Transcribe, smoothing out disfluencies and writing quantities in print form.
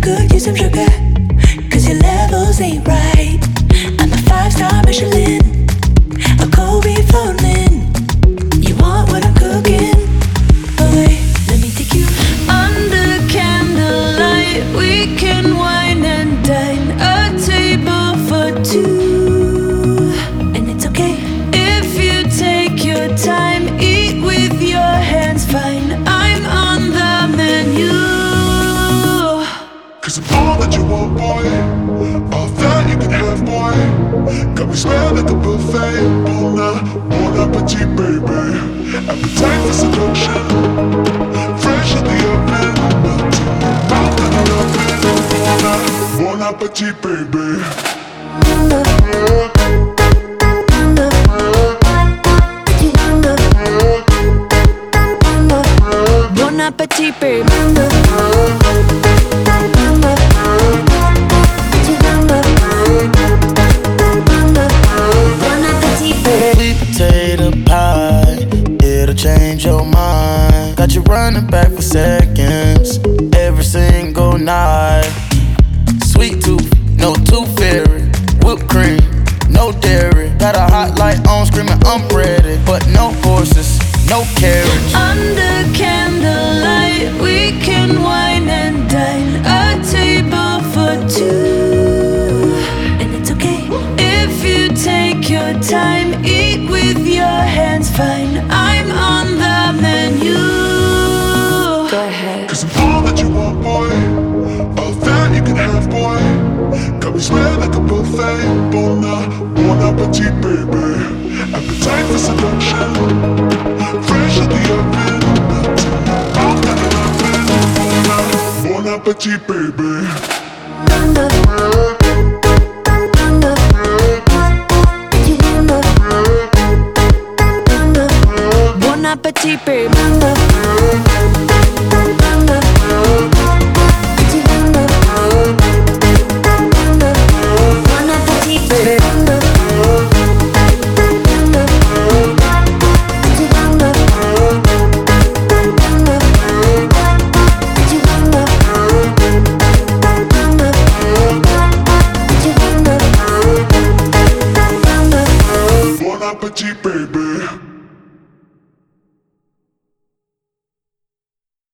could use some sugar, 'cause your levels ain't right. I'm a 5-star Michelin, a Kobe floating. You want what I'm cooking? Oh wait, let me take you under candlelight. We can wine and dine, a table for two, and it's okay if you take your time. Eat with your hands, fine. I'm on the menu. 'Cause I'm all that you want, boy. All that you can have, boy. Got me smelling like a buffet. Bon appetit, baby. Appetite for seduction. Fresh in the oven. Melting mouth in the oven. Bon appetit, baby. Bon appetit, baby. Sweet potato pie, it'll change your mind. Got you running back for seconds every single night. Sweet tooth, no tooth fairy. Whipped cream, no dairy. Got a hot light on, screaming I'm ready. But no horses, no carriage. Under candlelight, we can wine and dine, a table for two, and it's okay if you take your time. Eat with your hands, fine. I'm on the menu. Go ahead. 'Cause I'm all that you want, boy. All that you can have, boy. Got me smelling like a buffet. Bon appetit, baby. Appetite for seduction. Fresh in the oven. Melting mouth in the oven. Bon appetit, baby. Bon appetit, baby. Bon appetit, baby.